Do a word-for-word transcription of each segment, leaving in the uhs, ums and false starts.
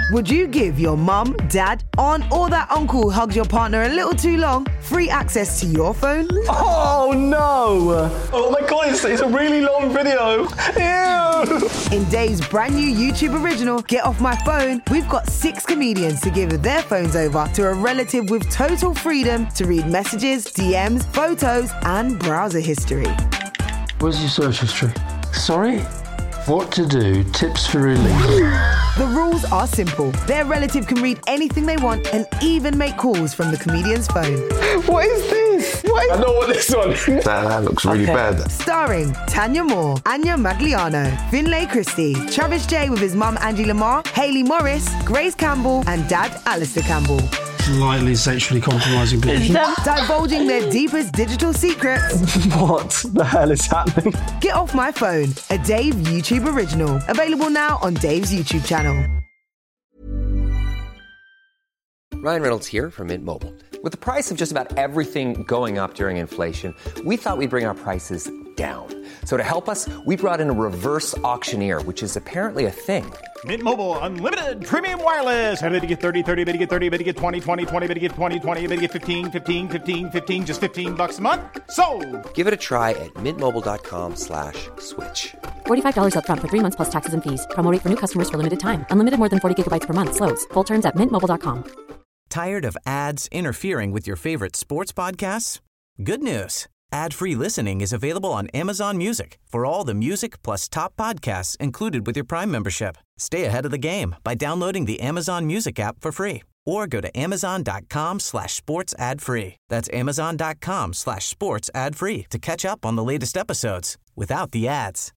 Would you give your mum, dad, aunt, or that uncle who hugs your partner a little too long free access to your phone? Oh no! Oh my god, it's, it's a really long video. Ew! In Dave's brand new YouTube original, Get Off My Phone, we've got six comedians to give their phones over to a relative with total freedom to read messages, D Ms, photos, and browser history. Where's your search history? Sorry? What to do, tips for relief. The rules are simple. Their relative can read anything they want and even make calls from the comedian's phone. What is this? What is... I know what this one is. That, that looks really Okay. bad. Starring Tanya Moore, Anya Magliano, Finlay Christie, Travis J with his mum Angie Lamar, Hayley Morris, Grace Campbell, and dad Alistair Campbell. Slightly sexually compromising people. Divulging their deepest digital secrets. What the hell is happening? Get Off My Phone, a Dave YouTube original. Available now on Dave's YouTube channel. Ryan Reynolds here from Mint Mobile. With the price of just about everything going up during inflation, we thought we'd bring our prices down. So to help us, we brought in a reverse auctioneer, which is apparently a thing. Mint Mobile Unlimited Premium Wireless. How to get thirty, thirty, how to get thirty, how to get twenty, twenty, twenty, how to get twenty, twenty, how to get fifteen, fifteen, fifteen, fifteen, just fifteen bucks a month? Sold! Give it a try at mintmobile.com slash switch. forty-five dollars up front for three months plus taxes and fees. Promo rate for new customers for limited time. Unlimited more than forty gigabytes per month. Slows full terms at mint mobile dot com. Tired of ads interfering with your favorite sports podcasts? Good news. Ad-free listening is available on Amazon Music for all the music plus top podcasts included with your Prime membership. Stay ahead of the game by downloading the Amazon Music app for free or go to amazon.com slash sports ad free. That's amazon.com slash sports ad free to catch up on the latest episodes without the ads.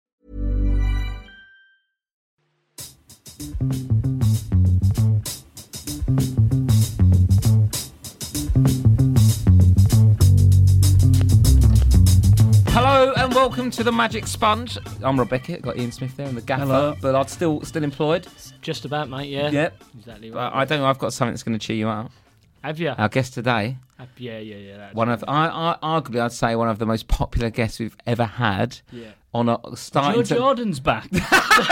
Hello and welcome to the Magic Sponge. I'm Rob Beckett, got Ian Smith there and the gaffer, Hello. but I'm still still employed. Just about, mate, yeah. Yep. Exactly But right. I don't know, I've got something that's going to cheer you out. Have you? Our guest today, Uh, yeah, yeah, yeah. That's one of, I, I, arguably I'd say one of the most popular guests we've ever had. Yeah. On a starting George to... Jordan's back. Oh,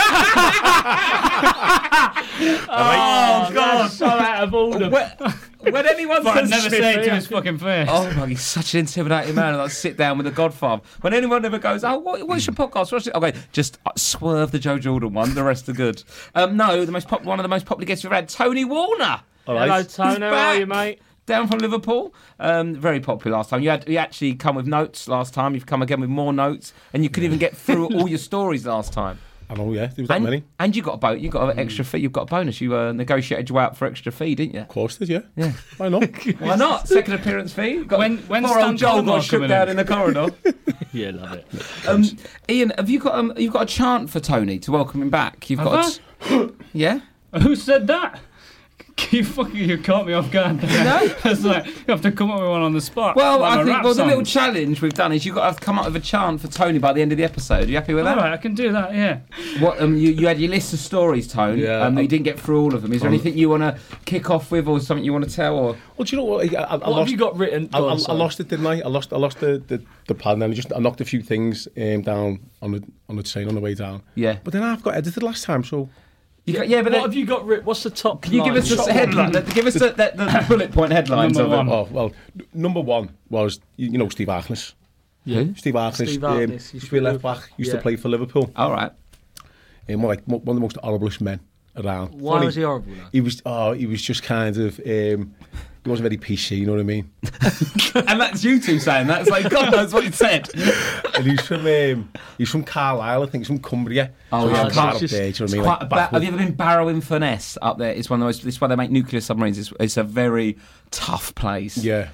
God. God. So out of order. When, when anyone But I'd says never say it to his fucking face. Oh my, he's such an intimidating man. Like sit down with the Godfather. When anyone ever goes, oh, what, what's your podcast? What's it? Okay, just swerve the Joe Jordan one. The rest are good. Um, no, the most pop, one of the most popular guests we've had, Tony Warner. All right. Hello, Tony. He's How are back. you, mate? Down from Liverpool. Um, very popular last time. You had you actually come with notes last time. You've come again with more notes, and you couldn't even get through all your stories last time. I know, yeah. There was that and, many. And you got a boat. You got an extra fee. You've got a bonus. You uh, negotiated you out for extra fee, didn't you? Of course did, yeah. Yeah. Why not? Why not? Second appearance fee. Got When when poor old Joel got shook down in the corridor. Yeah, love it. Um, Ian, have you got um, you've got a chant for Tony to welcome him back? You've Have got a, yeah. Who said that? You fucking you caught me off guard. No, it's like you have to come up with one on the spot. Well, like I my think rap well the songs. little challenge we've done is you've got to come up with a chant for Tony by the end of the episode. Are you happy with that? All right, I can do that. Yeah. What um you, you had your list of stories, Tony. Yeah, Um, you I'm- didn't get through all of them. Is there I'm- anything you want to kick off with, or something you want to tell? Or Well, do you know what? I, I, I What lost, have you got written? I, Go on, I, I sorry. lost it, didn't I? I lost I lost the, the, the pad, and I just I knocked a few things um, down on the on the train on the way down. yeah, But then I've got edited last time, so... you got, yeah, but What then, have you got written? What's the top? can you give line? us the Top headline? one. Give us the, the, the bullet point headlines Number of it. one. Oh, well, n- number one was, you, you know, Steve Harkness. Yeah. Steve Harkness, Steve um, Harkness, used to be a left back, used yeah. to play for Liverpool. All right. Um, one, like, one of the most horriblest men around. Why Funny, was he horrible? Now? He was, oh, he was just kind of... Um, he wasn't very P C, you know what I mean? And that's you two saying that. It's like God knows what he said. And he's from um, he's from Carlisle, I think. He's from Cumbria. Oh, So yeah. he's far It's up there, just- do you know what I it's mean? quite Like, a ba- backward. have you ever been Barrow in Furness up there? It's one of the most. It's where they make nuclear submarines. It's, it's a very tough place. Yeah.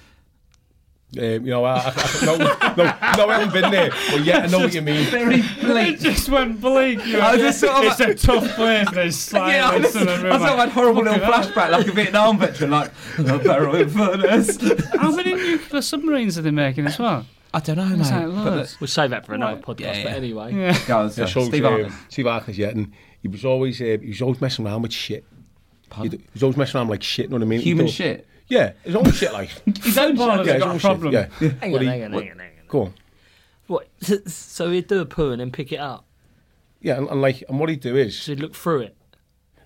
Um, you know, I, I, I, no, no, no, I haven't been there, but yeah, I know what you mean. Very It bleak. just went bleak. You I know? just sort of it's a tough place. There's Yeah, I silence. just, and I sort of had horrible little flashback, like a Vietnam veteran, like a Barrow in Furness. How many nuclear submarines are they making as well? I don't know, It's mate. like But loads. We'll save that for another Right. podcast. Yeah, yeah. But anyway, the, go on, Yeah, sorry. so, Steve um, Harkness. Steve Harkness, yeah, and he was always uh, he was always messing around with shit. He Pardon? was always messing around like shit, you know what I mean? Human He thought- shit. Yeah, his own shit, like. His own Paul has yeah, his got own a problem. Shit, yeah. Hang But on, he- hang on, what- hang on, hang on. Go on. What? So, so he'd do a poo and then pick it up. Yeah, and, and like, and what he'd do is, So he'd look through it.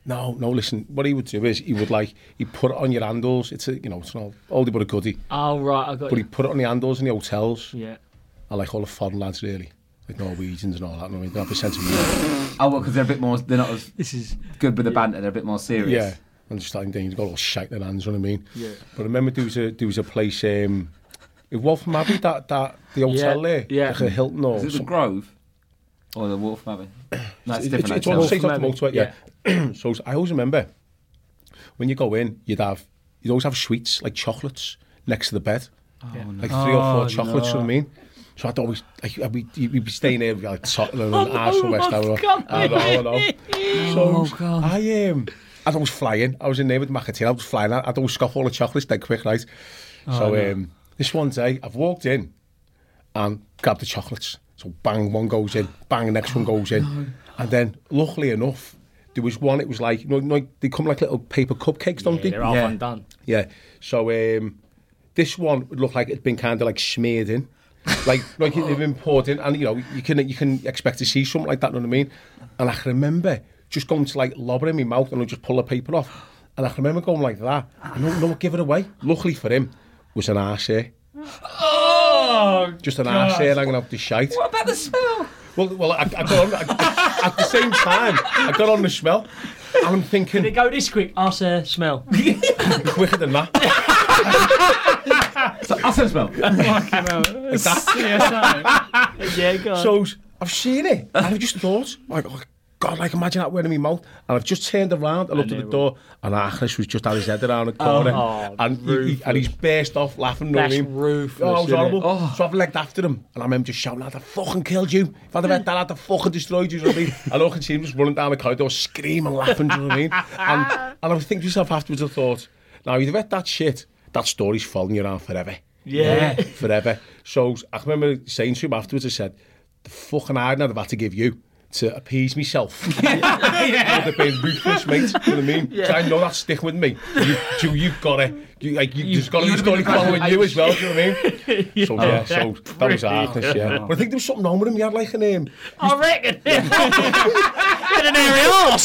No, no, listen, what he would do is he would like, he'd put it on your handles. It's a, you know, it's an old, oldie but a goodie. Oh, right, I got But you. he'd put it on the handles in the hotels. Yeah. I like all the foreign lads, really. Like Norwegians and all that. You know, they have a sense of humour. Oh, well, because they're a bit more, they're not as This is good with the banter, they're a bit more serious. Yeah. And just like, they've got all shite in their hands, you know what I mean? Yeah. But I remember there was a, there was a place, um, in Waltham Abbey, that, that, the hotel Yeah, there. yeah. Like a Hilton or Is it the something. Grove? Or the Wolf Abbey? No, it's It's, different. it's on the hotels. side of the Waltham motorway, yeah. So I always remember, when you go in, you'd have, you'd always have sweets, like chocolates, next to the bed. Oh, Like three or four Oh, chocolates, you know what I mean? So I'd always, like, I'd be, we'd be staying there, we'd be like Tottenham and Arsenal, West Ham. I know, I know. So Oh, God. I, um, I'd always fly in. I was in there with Macatine, I was flying out. I'd always scoff all the chocolates dead quick, right? So um, this one day, I've walked in and grabbed the chocolates. So bang, one goes in, bang, the next one goes in. And then, luckily enough, there was one, it was like, you know, like they come like little paper cupcakes, don't Yeah, they? they're half Yeah. undone. Yeah. So um, this one would look like it'd been kind of like smeared in, like like it'd been poured in, and you know you can you can expect to see something like that. You know what I mean? And I can remember just going to like lob it in my mouth and I'd just pull the paper off, and I can remember going like that. And no, no one give it away. Luckily for him, was an arse hair. Oh, Just an arse hair hanging out the shite. What about the smell? Well, well, I, I got on I, at the same time. I got on the smell, and I'm thinking, Did it go this quick? Arse uh, smell. quicker than that. So, I sense smell. fucking hell. C S I. Yeah, go on. So I've seen it, and I've just thought, like, oh, God, like imagine that word in my mouth. And I've just turned around and looked at the door, and Achilles was just had his head around the corner, Oh, and he, he, and he's burst off laughing. You know what I That's mean? ruthless, Oh, it was isn't horrible. it? Oh. So I've legged after him, and I remember just shouting, "I'd have fucking killed you! If I'd have had that, I'd have fucking destroyed you." You know what I mean? And all I could see him just running down the corridor, screaming, laughing. Do you know what I mean? And and I was thinking to myself afterwards, I thought, now you've had that shit, that story's following you around forever. Yeah. Forever. So I remember saying to him afterwards, I said, the fucking hiding I'd have had to give you to appease myself. Yeah. Would have been ruthless, mate. You know what I mean? Yeah. So I know that's sticking with me. You, you, you've got to, you, like, you, you've got to, you've got to following you as well. Do you know what I mean? Yeah. So yeah, so that was hardness. Yeah, but I think there was something wrong with him. He had like a name. I reckon. Had an hairy arse.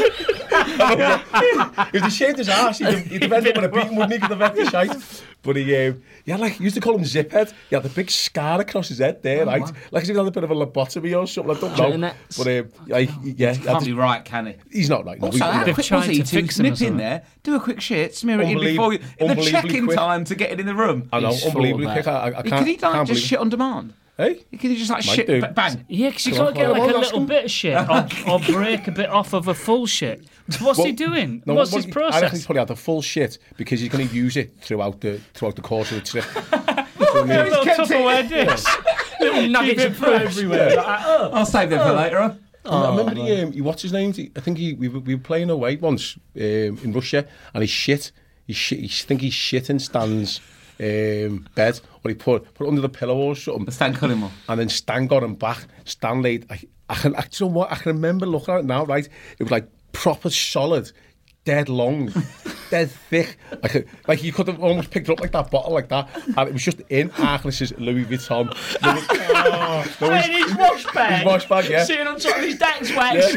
If he shaved his arse, he'd, he'd have ended up with a beating, wouldn't he? Because of the shite. But he, um, yeah, like, he used to call him Ziphead. He had a big scar across his head there, oh, right? Wow. Like as if he had a bit of a lobotomy or something. I don't know. But, um, like, yeah. He can't be right, can he? He's not right. No, also, how quick was he to fix nip in there, do a quick shit, smear it in before you, in the check-in quick. time to get it in the room? I know, He's unbelievably quick. I, I can't, Could he like, can't just shit on demand? Hey? Could he just like Might shit, do. bang? Yeah, because you Come can't on, get like come a on, little ask bit of shit or, or break a bit off of a full shit. What's Well, he doing? No, What's what- his I reckon process? he's probably had the full shit because he's going to use it throughout the throughout the course of the trip. You know what I mean? Little Tupperware dish. Little nuggets of fruit everywhere. Like, oh. I'll save them for later on. Oh, I remember the, um, he, what's his name? I think he, we, were- we were playing away once um, in Russia, and he shit. He shit. He, I think he shit in Stan's um, bed, or he put put it under the pillow or something. Stan Cullimore. And then Stan got him back. Stan laid. I, I can. I, do you know what? I can remember looking at it now. Right, it was like proper solid, dead long, dead thick. Like, a, like you could have almost picked it up like that bottle, like that, and it was just in Harkness's Louis Vuitton. Louis, oh, no, And his wash bag. His wash bag, yeah. Sitting on top of his dax wax.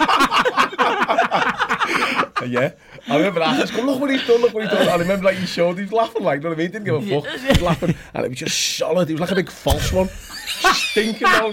Yeah. yeah. I remember that. I was going, look what he's done, look what he's done. And I remember like he showed, he was laughing like, you know what I mean? Didn't give a fuck. He was laughing. And it was just solid. It was like a big false one. Stinking out.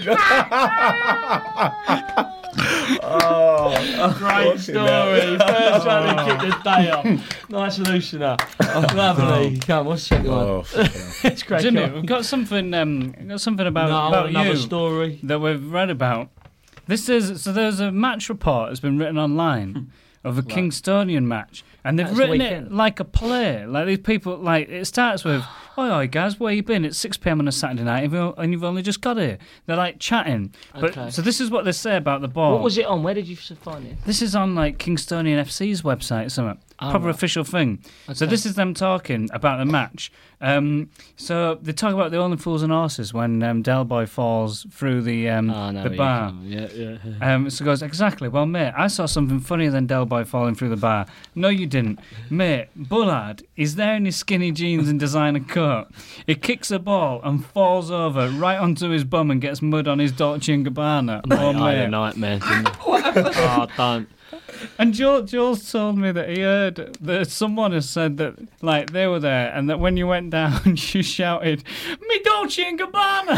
Oh, great story. First one to kick the day off. Nice loosener. Lovely. Come on, what's the second one? Oh, It's great. Jimmy, we've got something. Um, we've got something about, No, about another you story that we've read about. This is so. There's a match report that's been written online of a right. Kingstonian match, and they've That's written weekend. it like a play. Like these people, like it starts with, "Oi, oi, guys, where you been? It's six p.m. on a Saturday night, and you've only just got here." They're like chatting. But Okay. so this is what they say about the ball. What was it on? Where did you find it? This is on like Kingstonian F C's website, something. Oh, Proper right. official thing. Okay. So this is them talking about the match. Um, so they talk about the Only Fools and Horses when um, Del Boy falls through the um, Oh, no, the yeah, bar. yeah, yeah, yeah. Um, so he goes, exactly. Well, mate, I saw something funnier than Del Boy falling through the bar. No, you didn't. Mate, Bullard is there in his skinny jeans and designer coat. He kicks a ball and falls over right onto his bum and gets mud on his Dolce and Gabbana. Mate, Oh, I had a mate. nightmare. Didn't I? Oh, don't. And Joel, Joel's told me that he heard that someone has said that, like, they were there, and that when you went down, you shouted, "Me Dolce and Gabbana!"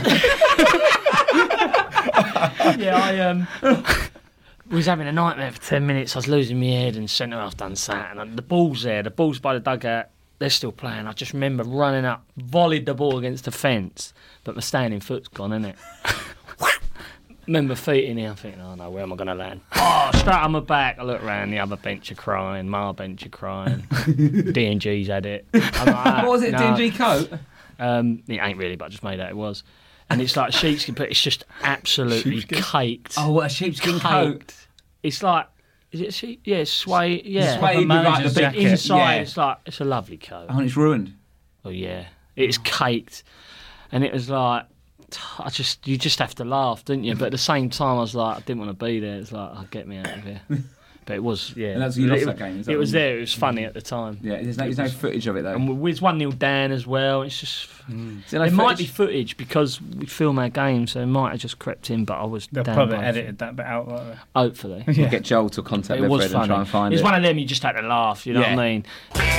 Yeah, I um, was having a nightmare for ten minutes. I was losing my head, and centre half done sat, and the ball's there. The ball's by the dugout. They're still playing. I just remember running up, volleyed the ball against the fence, but my standing foot's gone, innit? Remember feet in here, I'm thinking, oh no, where am I going to land? Oh, straight on my back. I look around, the other bench are crying, my bench are crying. D and G's had it. I'm like, what was it, no. D and G coat? Um, it ain't really, but I just made out it was. And it's like sheepskin, but it's just absolutely Sheepskin? caked. Oh, what, a sheepskin caked. coat? It's like, is it sheep? Yeah, it's suede. Yeah, Suede with like the but big inside, yeah. it's like, it's a lovely coat. Oh, and it's ruined. Oh yeah, it's caked, and it was like, I just you just have to laugh, don't you? But at the same time, I was like, I didn't want to be there. It's like, oh, get me out of here. But it was, yeah. And that's you lost it, that game. Is that it was when- there. It was funny at the time. Yeah, there's no, there's no footage of it though. And we was one nil down as well. It's just Mm. Is there there no might footage? be footage because we film our games, so it might have just crept in. But I was They'll down probably by- edited that bit out. Won't they? Hopefully, We'll get Joel to contact it was Livered funny. and try and find it's it. one of them you just had to laugh. You know Yeah. what I mean?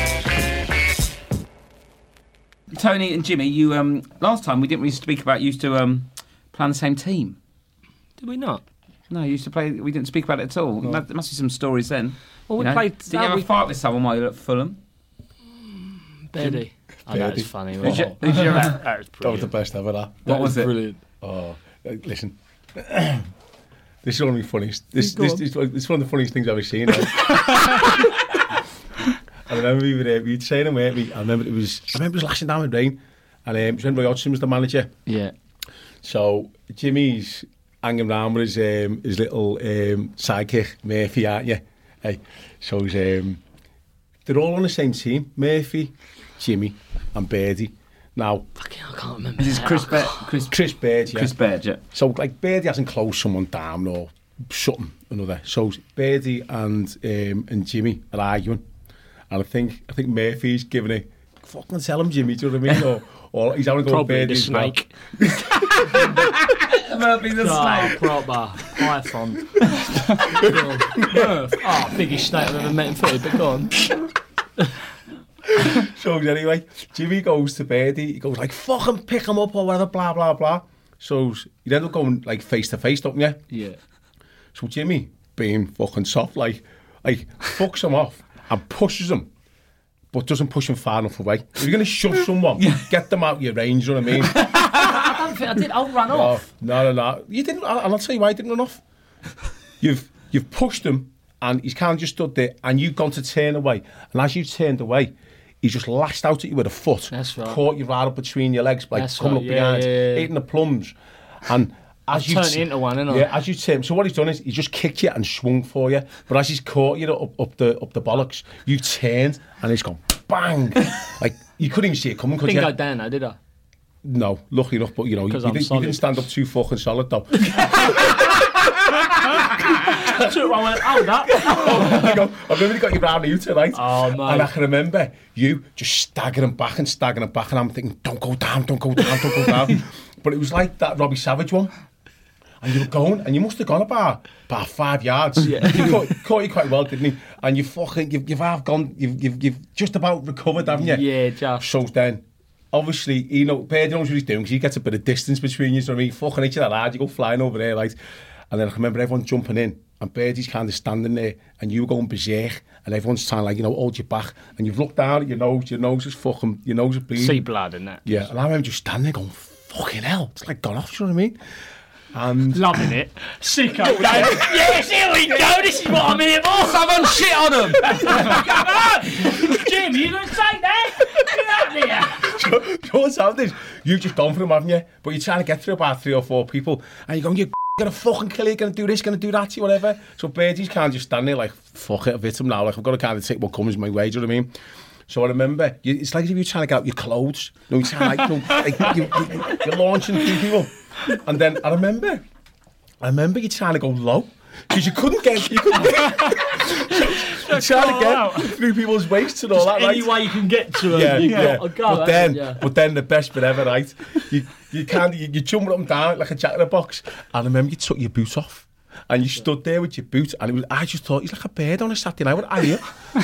Tony and Jimmy, you um last time we didn't really speak about you used to um play on the same team. Did we not? No, you used to play. We didn't speak about it at all. No. There must be some stories then. Well, we You know? played- Did you oh, ever we- fight with someone while you were at Fulham? Betty. I know it's funny. Who'd you- wasn't it? who'd you ever- that, that was That was brilliant. the best ever, that. What That was it? Brilliant. Oh, uh, listen. This is one of the funniest. This, Go this, on. this, this is one of the funniest things I've ever seen. Right? I remember we were there, we were training, weren't we? I remember it was, I remember it was lashing down with rain, and um, it was when Roy Hodgson was the manager. Yeah. So Jimmy's hanging around with his um, his little um, sidekick Murphy, aren't you? Hey, so he's, um, they're all on the same team: Murphy, Jimmy, and Birdie. Now, Fucking, I can't remember. This is that. Chris Bird. Chris, Chris Bird, yeah. Chris Bird, yeah. So, like, Birdie hasn't closed someone down or something or another. So, Birdie and um, and Jimmy are arguing. And I think I think Murphy's giving it, fucking tell him, Jimmy, do you know what I mean? Or, or he's having a go at Probably Birdie the as well. snake. Murphy the Oh, snake. proper python. Murph. Oh, biggest snake I've ever met in footy, but go on. So anyway, Jimmy goes to Birdie, he goes like, fucking pick him up or whatever, blah, blah, blah. So you end up going like face to face, don't you? Yeah. So Jimmy, being fucking soft, like, like fucks him off and pushes him, but doesn't push him far enough away. If you're going to shove someone, get them out your range, you know what I mean? I don't think I did. I'll run off. No, no, no. You didn't, and I'll tell you why you didn't run off. You've, you've pushed him and he's kind of just stood there and you've gone to turn away. And as you turned away, he just lashed out at you with a foot. That's right. Caught you right up between your legs, like That's coming right, up yeah, behind, yeah, yeah. eating the plums. And as I've you turned it into one, haven't I? Yeah, as you turn. So what he's done is he just kicked you and swung for you. But as he's caught you up, up the up the bollocks, you turned and he's gone bang. Like you couldn't even see it coming. Could Didn't you? go down though, did I? No, lucky enough. But you know, you, Because you, I'm didn't, you solid. didn't stand up too fucking solid though. I took one, I went, hold up. I go, I remember he got you round you tonight. Oh, mate. And I can remember you just staggering back and staggering back, and I'm thinking, don't go down, don't go down, don't go down. But it was like that Robbie Savage one. And you were going, and you must have gone about, about five yards. Yeah. He caught, caught you quite well, didn't he? And you fucking, you've, you've half gone, you've, you've, you've just about recovered, haven't you? Yeah, just. So then, obviously, you know, Birdie knows what he's doing because he gets a bit of distance between you. So I mean, fucking hit you that hard, you go flying over there, right? And then I remember everyone jumping in, and Birdie's kind of standing there, and you were going berserk, and everyone's trying to, like, you know, hold you back, and you've looked down at your nose, your nose is fucking, your nose is bleeding. See blood and that. Yeah, and I remember just standing there going, fucking hell, it's like gone off, do you know what I mean? And Loving it. Sicko. Yes, here we go. This is what I'm here for. Someone shit on him. Come on. Jim, you don't say that. Get out there. you know what's happened is, you've just gone for him, haven't you? But you're trying to get through about three or four people, and you're going, you're gonna fucking kill you, gonna do this, gonna do that to you, whatever. So Birdie's kind of just standing there like, fuck it, I've hit him now, like I've got to kind of take what comes my way, do you know what I mean? So I remember, you, it's like if you're trying to get out your clothes, you know, you're trying to, like, you know, like, you, you, you're launching through people. And then I remember, I remember you trying to go low, because you couldn't get, you couldn't get, you're trying to get through people's waists and all that, Any right? way you can get to them, Yeah, you yeah. got to go. But then, yeah. but then the best bit ever, right? You, you can't, you, you jump up and down like a jack in a box. And I remember you took your boot off. and you stood there with your boot, and it was, I just thought, he's like a bird on a Saturday night. What are you?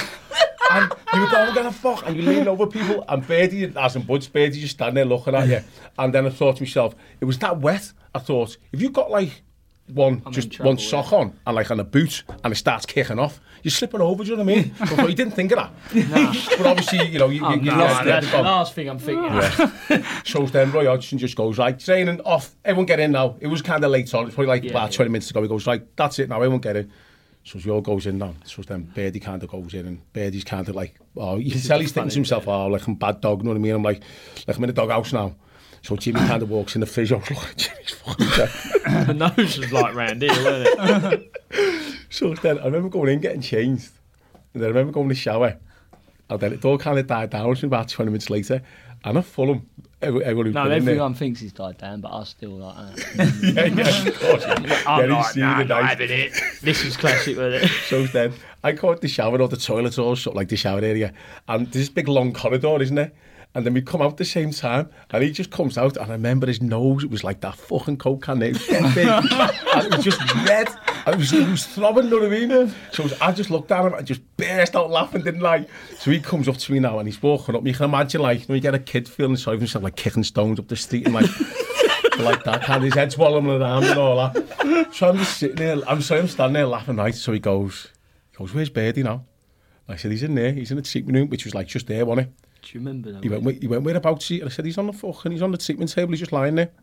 And you were going, get a fuck, and you lean over people, and Birdie, as in Bud's Birdie, just standing there looking at you. And then I thought to myself, it was that wet. I thought, if you've got like one, I'm just trouble, one sock yeah. on, and like on a boot, and it starts kicking off, you're slipping over, do you know what I mean? So you didn't think of that. Nah. But obviously, you know, you, oh, you, you no, lost that's it. the last thing I'm thinking yeah. of. So then Roy Hodgson just goes, right, training off, everyone get in now. It was kind of late on, it's probably like yeah, about yeah. twenty minutes ago. He goes, right, that's it now, everyone get in. So he all goes in now. So then Birdie kind of goes in, and Birdie's kind of like, oh, you can tell he's thinking to himself, oh, like I'm a bad dog, you know what I mean? I'm like, like I'm in a doghouse now. So Jimmy kind of walks in the physio. Look, Jimmy's fucking dead. The nose was like round here, wasn't it? So then I remember going in, getting changed. And then I remember going to the shower. And then it all kind of died down. It was about twenty minutes later. And I Fulham. Everyone no, everyone thinks he's died down, but I still like that. yeah, yeah, of course. Yeah. I'm yeah, like, nah, I'm not having it. This is classic, wasn't it? So then I caught the shower, or the toilet's all shut, like the shower area. And there's this big long corridor, isn't there? And then we come out at the same time, and he just comes out, and I remember his nose, it was like that fucking Coke can, it was that big, and it was just red, and it was, it was throbbing, you know what I mean? So I just looked at him, and just burst out laughing, didn't I? So he comes up to me now, and he's walking up, you can imagine, like, you know, you get a kid feeling sorry for himself, like kicking stones up the street, and like, like that, and his head swallowing around and all that. So I'm just sitting there, I'm sorry, I'm standing there laughing, right? So he goes, he goes, where's Birdie now? I said, he's in there, he's in the treatment room, which was like just there, wasn't it? Do you remember that? He went, he went, whereabouts he? And I said, he's on the fucking, he's on the treatment table, he's just lying there.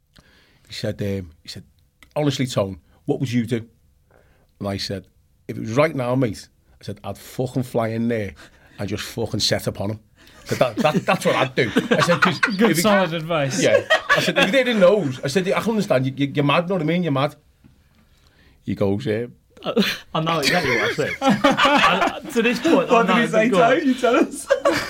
He said, um, he said, honestly, Tone, what would you do? And I said, if it was right now, mate, I said, I'd fucking fly in there and just fucking set upon him. I said, that, that, that's what I'd do. I said, cause good he, solid advice. Yeah. I said, if you didn't know, I said, I can understand, you, you, you're mad, you know what I mean? You're mad. He goes, yeah. Uh, I know exactly what I said. I, to this point, what I know did he say, Tone? You tell us.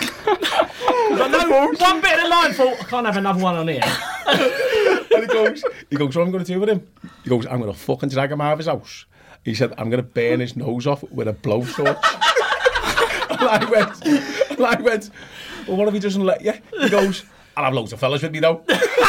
I know one bit of the line thought, I can't have another one on here. And he goes, he goes, what am I going to do with him? He goes, I'm going to fucking drag him out of his house. He said, I'm going to burn his nose off with a blow torch. And I went, and I went, well, what if he doesn't let you? He goes, I'll have loads of fellas with me though.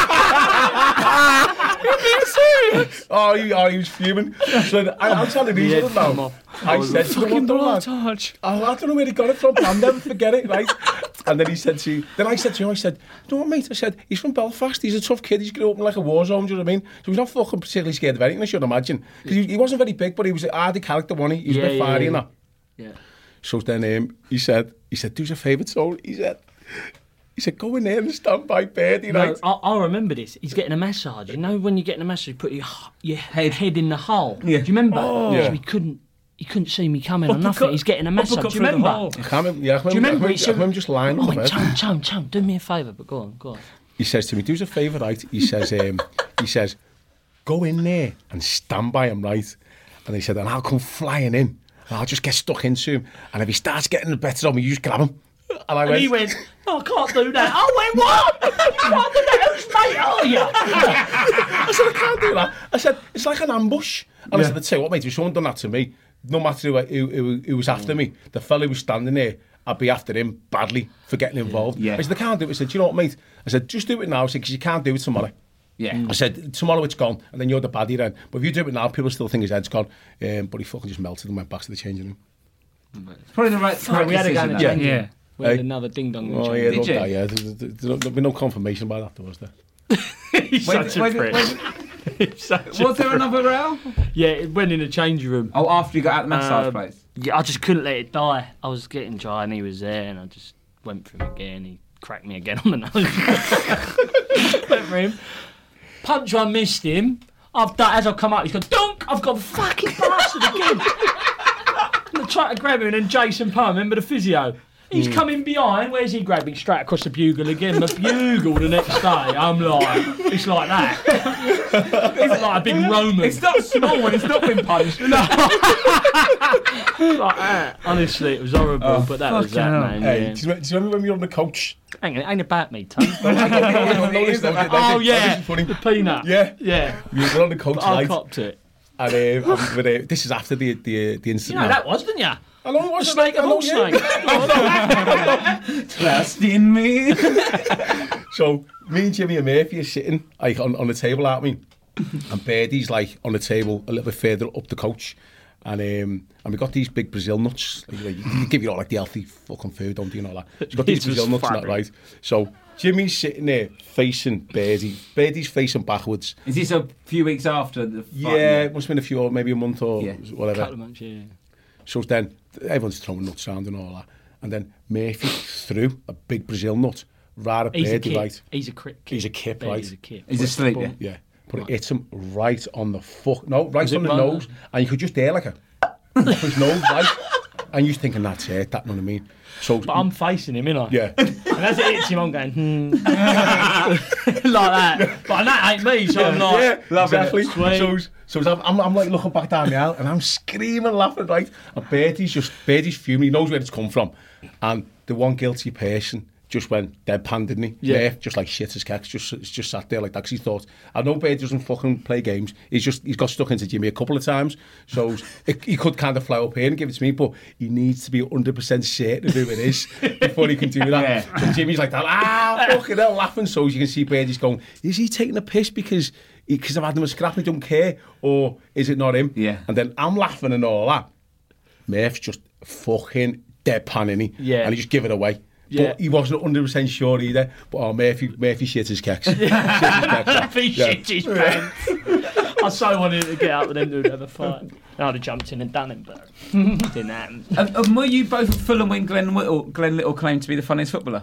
You're being serious? Oh, he, oh, he was fuming. So I, I'm telling you, yeah, now. I said, fucking blow torch. Oh, I don't know where he got it from, but I'll never forget it, right? And then he said to, then I said to him, I said, you know what, mate? I said, he's from Belfast, he's a tough kid, he's grew up in like a war zone, do you know what I mean? So he's not fucking particularly scared of anything, I should imagine. Because he, he wasn't very big, but he was a hardy character, wasn't he? He was yeah, a bit fiery yeah, and that. Yeah. So then um, he said, he said, do us a favour, Tone. He said, he said, go in there and stand by Birdie, no, right? I, I remember this. He's getting a massage. You know when you're getting a massage, you put your your head, head in the hole. Yeah. Do you remember? Oh. Yeah. So he couldn't. He couldn't see me coming or nothing. He's getting a massage. Do you remember? I can't remember. Yeah, I do you remember? I remember him just lying on the bed. Chum, chum, chum, do me a favour, but go on, go on. He says to me, do us a favour, right? He says, um, he says, go in there and stand by him, right? And he said, and I'll come flying in, and I'll just get stuck into him. And if he starts getting the better of me, you just grab him. And I and went, he went, oh, I can't do that. I went, what? You can't do that. Whose mate are you? I said, I can't do that. I said, it's like an ambush. And yeah. I said, I'd say, what, mate, if someone done that to me, no matter who, who, who, who was after mm. me, the fella who was standing there, I'd be after him badly for getting involved. Yeah. I said, I can't do it. I said, do you know what, mate? I said, just do it now. I said, because you can't do it tomorrow. Yeah. Mm. I said, tomorrow it's gone, and then you're the baddie then. But if you do it now, people still think his head's gone. Um, but he fucking just melted and went back to the changing room. It's probably the right time. We had a guy in the changing room. Yeah. We had hey. another ding dong. Oh, yeah, Did you? Guy, yeah. There's, there's, there'll be no confirmation by that, was there? He's when, such a when, prick. When, such was there another row? Yeah, it went in the changing room. Oh, after you got out of the massage um, place? Yeah, I just couldn't let it die. I was getting dry and he was there and I just went for him again. He cracked me again on the nose. Went for him. Punch, I missed him. I've done, as I've come up, he's gone, dunk! I've got fucking bastard again. I tried to grab him and then Jason Poe, remember the physio? He's mm. coming behind. Where's he grabbing? Straight across the bugle again. The bugle the next day. I'm like, it's like that. It's like a big Roman. It's not small when it's not been punched. No. Like that. Honestly, it was horrible, oh, but that was that, man. Hey, yeah. do, you, do you remember when you were on the coach? Hang on, it ain't about me, Tom. Oh, yeah. The peanut. Yeah. Yeah. You were on the coach I night. copped it. And uh, but, uh, this is after the the, the incident. You know, that was, didn't you? I know it was. The snake and all snake. Trust in me. So me and Jimmy and Murphy are sitting like on, on the table, aren't we? and Birdie's like on the table a little bit further up the coach. And um, and we got these big Brazil nuts. Like, you, you give you all like the healthy fucking food, don't you? And all that. So got these Brazil nuts, and that, right? So Jimmy's sitting there facing Birdie. Birdie's facing backwards. Is this a few weeks after the fight? Yeah, it must have been a few, maybe a month or yeah. whatever. A couple of months, yeah. So then everyone's throwing nuts around and all that. And then Murphy threw a big Brazil nut right at He's Birdie, a right? He's a crick. He's a kip, right? He's a kip. He's asleep, yeah. Yeah. But it hits him right on the fuck. No, right Was on it the right nose. And you could just hear like a off his nose, right? And you're thinking, that's it, that know what I mean? So, but I'm facing him, innit? Yeah. And as it hits him, I'm going, hmm. like that. But that ain't me, so yeah, I'm like, yeah, exactly. Sweet. So, so I'm, I'm like looking back down the aisle and I'm screaming, laughing, right? And Birdie's just, Birdie's fuming, he knows where it's come from. And the one guilty person just went deadpan, didn't he? Yeah. Murph, just like shit as keks, just just sat there like that, because he thought, I know Birdie doesn't fucking play games, he's just, he's got stuck into Jimmy a couple of times, so it, he could kind of fly up here and give it to me, but he needs to be one hundred percent certain of who it is before he can do that. Yeah. So Jimmy's like that, ah, fucking hell, laughing, so as you can see Birdie's going, is he taking a piss because because I've had him a scrap and he don't care, or is it not him? Yeah. And then I'm laughing and all that. Murph's just fucking deadpan, innit? Yeah. And he just give it away. Yeah. But he wasn't one hundred percent sure either. But oh, Murphy, Murphy shit his keks. Shit his keks. Murphy Yeah. shit his pants. I so wanted to get out with them to have a fight. I'd have jumped in and done it, but didn't happen. And, and were you both at Fulham when Glenn Little, Glenn Little claimed to be the funniest footballer?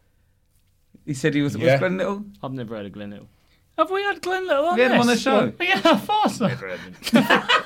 He said he was, Yeah. was Glenn Little? I've never heard of Glenn Little. Have we had Glenn Little on We had him on the this? show. Yeah, of course. Never heard of him.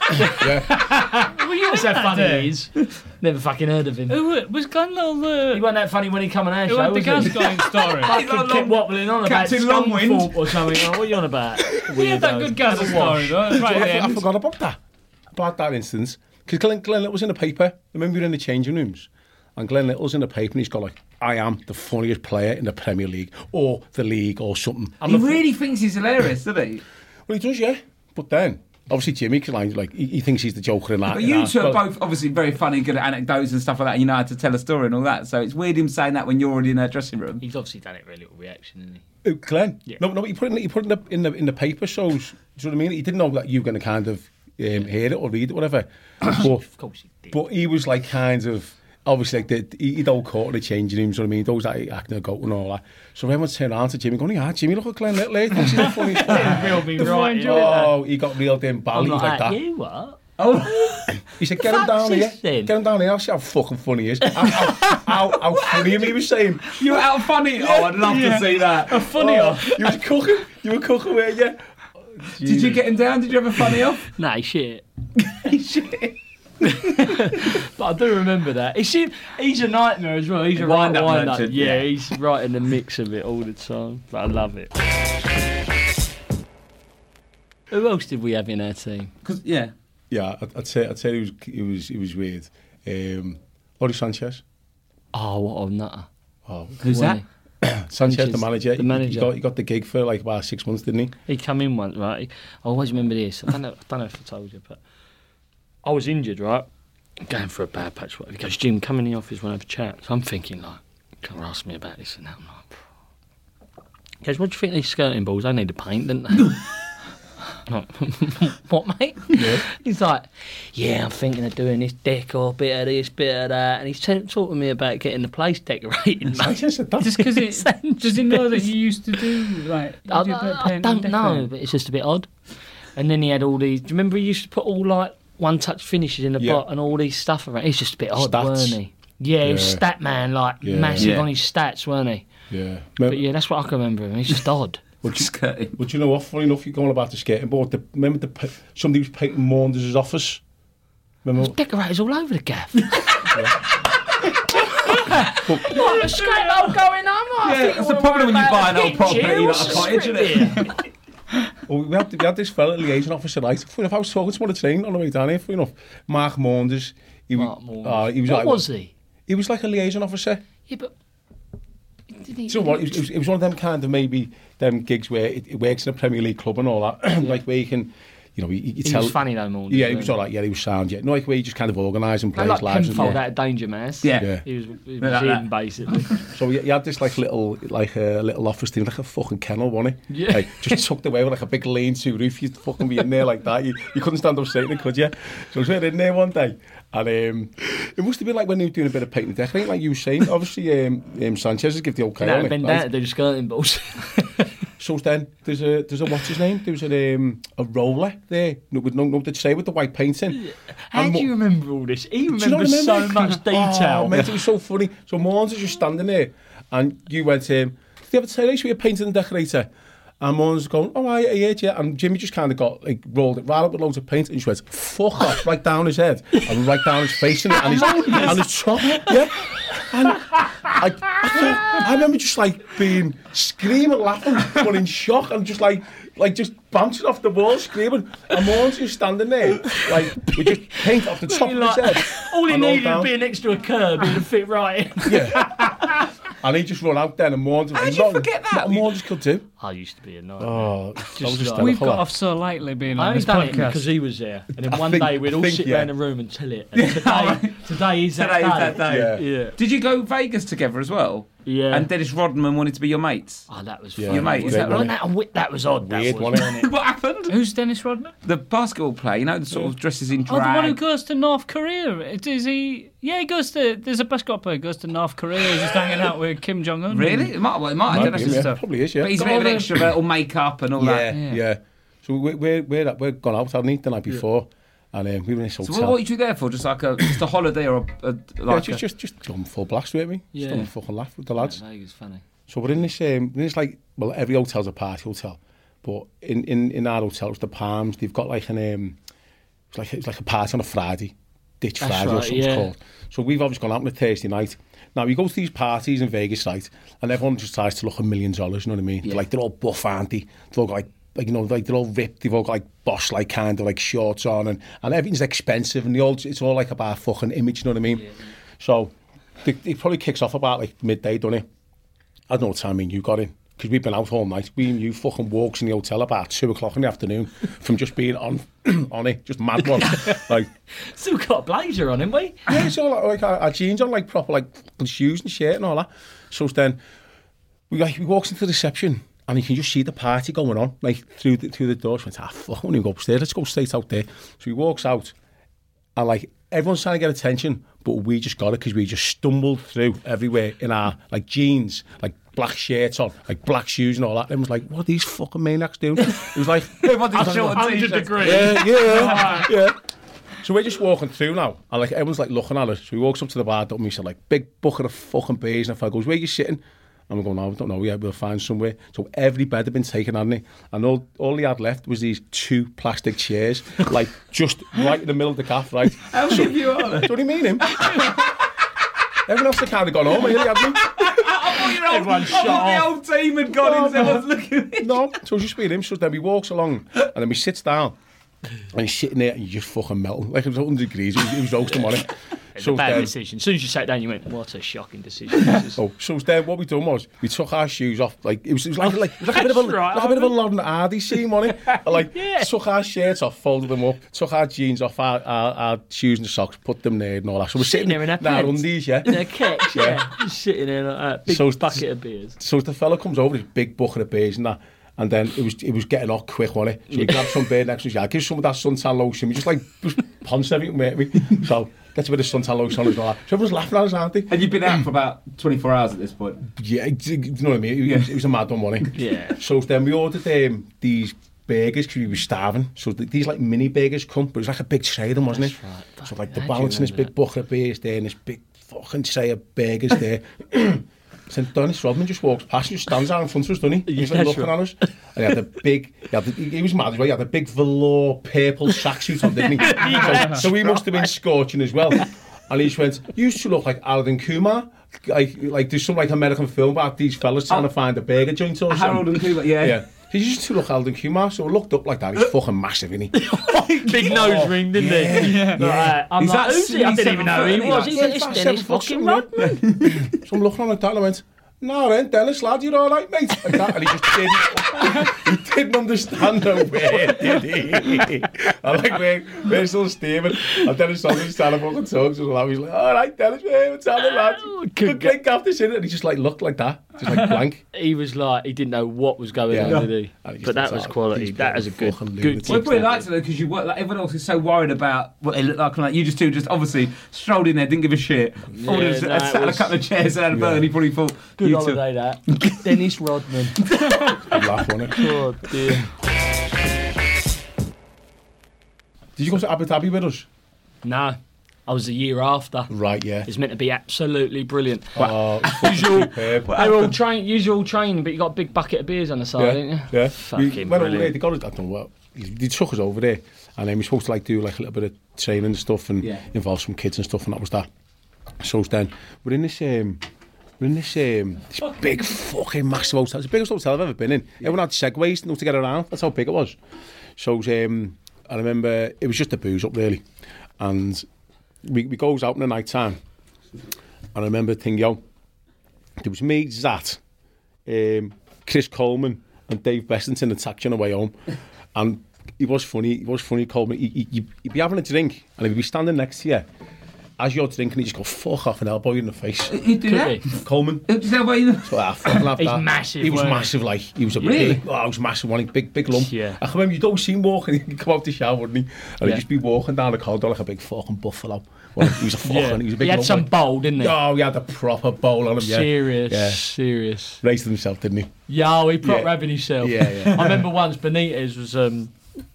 Yeah. Well, you That's how had funny it. he is. Never fucking heard of him. Who wa- was Glenn Little the... He wasn't that funny when he come on our Who show, had the was he? Gascoigne story? Fucking kept wobbling on Captain about Longwind. Scunthorpe or something. Oh, what are you on about? He had that good Gascoigne story, though. Right So at the I, I end. forgot about that. About that instance. Because Glenn, Glenn Little was in the paper. Remember we were in the changing rooms? And Glenn Little's in the paper and he's got like, I am the funniest player in the Premier League or the league or something. I'm He the fu- really thinks he's hilarious, doesn't he? Well, he does, yeah. But then, obviously Jimmy, like, he, he thinks he's the Joker in that. But in you that. two are Well, both obviously very funny, good at anecdotes and stuff like that, and you know how to tell a story and all that, so it's weird him saying that when you're already in that dressing room. He's obviously done it for a little reaction, isn't he? Uh, Glenn? Yeah. No, no, but he put it in, he put it in, the, in, the, in the paper shows. Do you know what I mean? He didn't know that you were going to kind of um, hear it or read it, whatever. but, Of course he did. but he was like kind of, obviously, like the, he, he'd all caught in the changing rooms, you know what I mean? Those that acting a goat and all that. So everyone turned around to Jimmy going, yeah, Jimmy, look at Glenn Little, eh? Thinks he's the funniest player. Real me The right. fine yeah. Oh, he got reeled in badly. I'm He was not like at that. you, what? Oh, He said, get him fuck's down here. this then? Get him down here. I'll see how fucking funny he is. How, how, how, how funny him he was saying. you're out funny. Oh, I'd love to see that. A funny Oh, off. you was cooking. You were cooking, weren't you? Did you get him down? Did you have a funny off? Nah, shit. Shit. But I do remember that. He's, he's a nightmare as well. He's a Wind right up wind up. legend, Yeah, yeah. he's right in the mix of it all the time. But I love it. Who else did we have in our team? Cause, yeah. Yeah, I'd, I'd say I'd say he was he was he was weird. Um, Laurie Sanchez. Oh, what a nutter. Oh, Who's that? Sanchez, the Sanchez, manager. the He- manager. He got he got the gig for like about six months, didn't he? He come in once, right? I always remember this. I don't know, I don't know if I told you, but I was injured, right? Going for a bad patch. Whatever. He goes, Jim, come in the office, we'll have a chat. So I'm thinking, like, come ask me about this and that. I'm like, he goes, what do you think of these skirting balls? They need to paint, didn't they? I'm like, what, mate? Yeah. He's like, yeah, I'm thinking of doing this decor, bit of this, bit of that. And he's t- talking to me about getting the place decorated, mate. Sanchez said that. Just because it... Does he know that you used to do, like... you I, do a bit of I, I painting don't and know, decorating? but it's just a bit odd. And then he had all these. Do you remember he used to put all like one touch finishes in the Yeah. bot and all these stuff around? He's just a bit odd, Stats. weren't he? Yeah, he was Yeah. stat man, like Yeah. massive Yeah. on his stats, weren't he? Yeah. But yeah, that's what I can remember him. He's just odd. But you, Skirting. but you know what? Funny enough, you're going about the skating board. The, remember the pa- somebody was painting Maunders' office. Remember? Decorators all over the gaff. Like the skate old going on. I Yeah, think that's we're the problem when you about buy an to old get property, you. not a What's the cottage, script innit? here? Well, we had, we had this fella, liaison officer, right? Funny enough, I was talking to him on the train on the way down here. Funny enough, Mark Maunders. He, Mark was- Maunders. Uh, he was What like, was he? He was like a liaison officer. Yeah, but did he, So what? It was, it was- it was one of them kind of maybe them gigs where it, it works in a Premier League club and all that, like where you can you know, you, you He tell... was funny though, more. Yeah, he was all right. Yeah, he was sound. Yeah, no, like where he just kind of organised and No, played like his lives. Penfold and, out of Danger Mouse. Yeah. Yeah. He was, he was Like in, that. basically. So he, he had this like little, like a uh, little office thing, like a fucking kennel, wasn't he? Yeah. Like, just tucked away with like a big lean-to roof. You'd fucking be in there like that. You, you couldn't stand up straight, could you? So I was in there one day, and um, it must have been like when he was doing a bit of painting and decorating, like you were saying. Obviously, um, um, Sanchez has given the old That K would on have it. been Right? down to do skirting balls. So then there's a there's a what's his name? There was a um, a roller there no, with no no to say with the white painting. How And do mo- you remember all this? He Do you not remembers so remember? much detail. Oh, mate, it was so funny. So Morns is just standing there, and you went to him. Did you ever say this? Were you a painter and decorator? And Morns was going, oh, I heard you. And Jimmy just kind of got like rolled it right up with loads of paint, and she went, fuck off, right down his head, and right down his face, and, and his and his top, yeah. And I, I, thought, I remember just like being screaming, laughing, but in shock, and just like. Like just bouncing off the wall, screaming. And Morns just standing there, like with just paint off the top of his head. All he and needed down. was be next to a curb and it'd fit right in. Yeah. And he just run out then, and Morns was How like, did you "No, forget that? Not Morns could do. I used to be a nightmare. Oh, that was Just just like- We've got terrible. off so lightly being I on only this done it podcast. because he was there, and then I one think- day we'd I all think, sit yeah. around the room and tell it. And today, today is that Today is day. that day. Yeah. Yeah. Did you go Vegas together as well? Yeah. And Dennis Rodman wanted to be your mates? Oh, that was Yeah. fun. Your mate, is Great, that wasn't right? Wasn't that, a wi- that was odd. That Weird, was, wasn't wasn't it? What happened? Who's Dennis Rodman? The basketball player, you know, the sort of dresses in Oh, the one who drag. goes to North Korea. It, is he? Yeah, he goes to. There's a basketball player who goes to North Korea. He's just hanging out with Kim Jong Un. Really? It might, well, it might, I Might don't know. be, if it's yeah, stuff. probably is, yeah. But he's a bit of an extrovert, all makeup and all Yeah, that. yeah, Yeah. So we're we're we're, we're gone out, hadn't we, the night before, and um, we were in this So hotel. what, what are you there for? Just like a just a holiday or a, a yeah, like just a, just just going full blast, weren't we? Just Yeah. having a fucking laugh with the lads. Yeah, Vegas funny. So we're in this, um, in this like, well, every hotel's a party hotel, but in, in, in our hotel, it's the Palms. They've got like an, um, it's like it's like a party on a Friday, Ditch That's Friday or right, something it's yeah. called. So we've obviously gone out on a Thursday night. Now you go to these parties in Vegas, right, and everyone just tries to look a million dollars. You know what I mean? They're like they're all buff, aren't they? They look like. Like, you know, like they're all ripped, they've all got like boss like kind of like shorts on, and, and everything's expensive, and the old it's all like about fucking image, you know what I mean? Yeah. So it, it probably kicks off about like midday, doesn't it? I don't know what time me and you got in, because we've been out all night. We and you fucking walks in the hotel about two o'clock in the afternoon from just being on on it, just mad one. Like, Still got a blazer on, haven't we? yeah, so like, like our, our jeans on, like proper like fucking shoes and shirt and all that. So then we like we walks into the reception. And you can just see the party going on, like through the, through the door. She went, ah, fuck, I want to go upstairs. Let's go straight out there. So he walks out, and like everyone's trying to get attention, but we just got it because we just stumbled through everywhere in our like jeans, like black shirts on, like black shoes and all that. And was like, what are these fucking maniacs doing? It was like, Everyone's in short one hundred t-shirts. degrees. yeah, yeah, yeah. So we're just walking through now, and like everyone's like looking at us. So he walks up to the bar, don't we? Said like, big bucket of fucking beers, and I goes, where are you sitting? And we're going, no, we don't know, yeah, we'll find somewhere. So every bed had been taken, hadn't it? And all, all he had left was these two plastic chairs, like just right in the middle of the gaff, right? How many of you are there? Don't you mean him? Everyone else had kind of gone home, really, hadn't he? I thought your old, Everyone I shut thought the off. old team had gone No, in, so no. everyone's looking at it. No, so it's just been him. So then he walks along, and then he sits down, and he's sitting there, and you just fucking melt. Like it was one hundred degrees, he was, he was roasting on it. It's So a bad then- decision. As soon as you sat down, you went, what a shocking decision. This is- Oh, so then what we done was we took our shoes off. Like it was, it was like, like, it was like a bit of a, That's right, like a bit of a Lauren Hardy scene, wasn't it? Like Yeah. took our shirts off, folded them up, took our jeans off, our, our, our shoes and socks, put them there and all that. So we're Sitting sitting, there in our in our pants. undies, yeah. In their kicks, yeah. Just sitting there like that. Big So it's- bucket of beers. So the fella comes over, this big bucket of beers and that, and then it was it was getting hot quick, wasn't it? So we grabbed some beer next to us, yeah, give some of that suntan lotion. We just like just punch everything, mate. We so gets a bit of suntan lotion on as well. So everyone's laughing at us, aren't they? And you've been out for about twenty-four hours at this point. Yeah, do you know what I mean? It, was, it was a mad one, wasn't it? Yeah. So then we ordered um, these burgers because we were starving. So th- these like mini burgers come, but it was like a big tray of them, wasn't it? right. So like the How'd you balance in this remember big bucket of beers there and this big fucking tray of burgers there. So Dennis Rodman just walks past and just stands out in front of us, doesn't he? He's like Yeah, looking sure. at us. And he had a big, he, had the, he was mad as well, he had a big velour purple tracksuit on, didn't he? Yeah, so, so he must have been scorching as well. And he just went, you used to look like Alan Kumar. Like, like there's some like American film about these fellas trying Oh. to find a burger joint or something. Harold and Kumar, yeah. Yeah. He used to look Alden Kumar, so I looked up like that. He's fucking massive, isn't he? Big nose ring, didn't he? Yeah. Like, uh, I'm He's like, that who's he? I didn't even know who he seven was. foot, He's Yeah, it's five, Dennis seven foot fucking something, Rodman. So I'm looking on like that and I went, no, then, Dennis, lad, you're all right, mate. Like that, and he just didn't, he didn't understand no word, did he? I'm like, we're, we're still steaming. And Dennis told me, he's trying to fucking talk to us. He's like, all right, Dennis, mate, what's happening, lad? Good drink after this, and he just like looked like that, just like blank. He was like, he didn't know what was going Yeah. on, did he? But that was quality. That is a good, good Well, tip. we liked it though because you work. Like, everyone else is so worried about what they look like. And like you just two just obviously strolled in there, didn't give a shit. Yeah, All just, no, sat on a was- couple of chairs and had a burn. He probably thought Good you two. holiday, that. Dennis Rodman. Good laugh, wasn't it? Oh, dear. Did you go to Abu Dhabi with us? No. I was a year after. Right, yeah. It's meant to be absolutely brilliant. Oh, usual, superb. they were all train, usual training, but you got a big bucket of beers on the side, Yeah, didn't you? yeah. Fucking we went over there, brilliant. they got us, I don't know what, they took us over there, and then we were supposed to like do like a little bit of training and stuff, and Yeah. involve some kids and stuff, and that was that. So then, we're in this, um, we're in this, um, this big fucking massive hotel. It's the biggest hotel I've ever been in. Everyone had segways, you know, to get around. That's how big it was. So um, I remember it was just a booze up really, and we, we goes out in the night time. And I remember thinking, yo, there was me, Zat, um, Chris Coleman, and Dave Bestington attacked on the way home. And he was funny, he was funny, Coleman. He, he, he, he'd be having a drink, and he'd be standing next to you. As you're drinking, he just go, fuck off and elbow you in the face. He'd do that? Coleman. He'd just elbow you in the So, ah, fucking have He's that. massive, He was wasn't he? massive, like, he was a Really? big, oh, he was massive, one big, big lump. Yeah. I can remember, you don't see him walking, he'd come out the shower, wouldn't he? And Yeah. he'd just be walking down the corridor like a big fucking buffalo. Well, he was a fucking, Yeah. he was a big He had lump, some like- bowl, didn't he? Oh, he had a proper bowl on him, yeah. Serious, Yeah. serious. Raised himself, didn't he? Yo, he proper Yeah. having himself. Yeah, yeah. I remember once Benitez was, um,